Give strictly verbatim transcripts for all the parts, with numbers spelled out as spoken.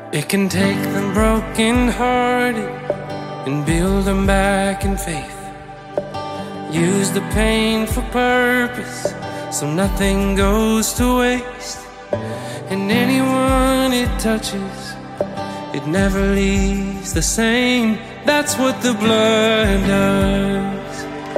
It can take the broken-hearted and build them back in faith. Use the pain for purpose, so nothing goes to waste. And anyone it touches, it never leaves the same. That's what the blood does.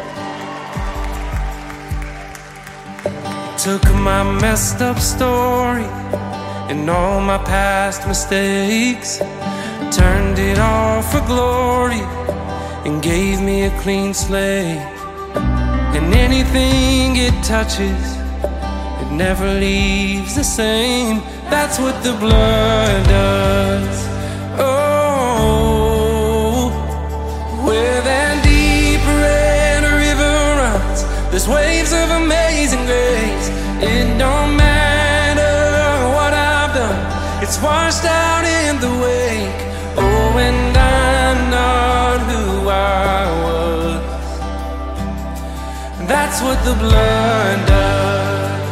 Took my messed up story and all my past mistakes, turned it all for glory and gave me a clean slate. And anything it touches, it never leaves the same. That's what the blood does. Oh, where that deep red river runs, there's waves of amazing grace. It don't matter what I've done, it's washed out in the wake. Oh, and I'm not who I was. That's what the blood does.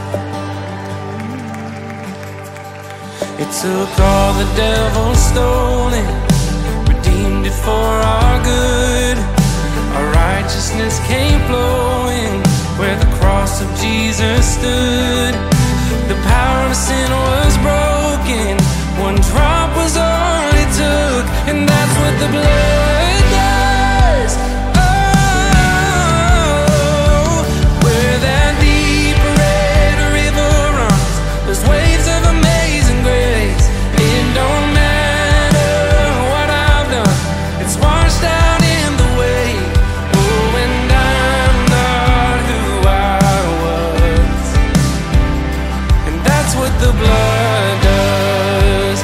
It took all the devil stolen, redeemed it for our good. Our righteousness came flowing where the cross of Jesus stood. The power of sin was broken, one drop was all it took. And that's what the blood does. Oh, where that deep red river runs, there's waves of amazing grace. It don't matter what I've done, it's washed out in the wake. Oh, and I'm not who I was. And that's what the blood does.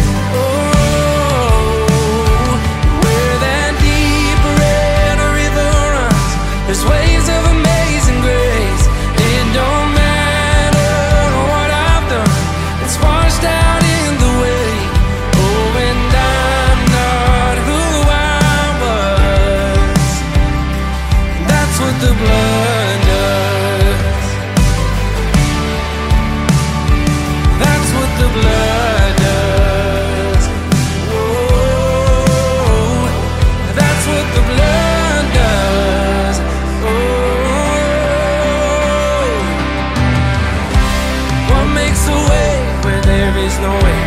Oh, where that deep red river runs, there's waves of amazing grace. It don't matter what I've done, it's washed out in the wake. Oh, and I'm not who I was. That's what the blood does. That's what the blood does. Oh, that's what the blood does. Oh, what makes a way where there is no way?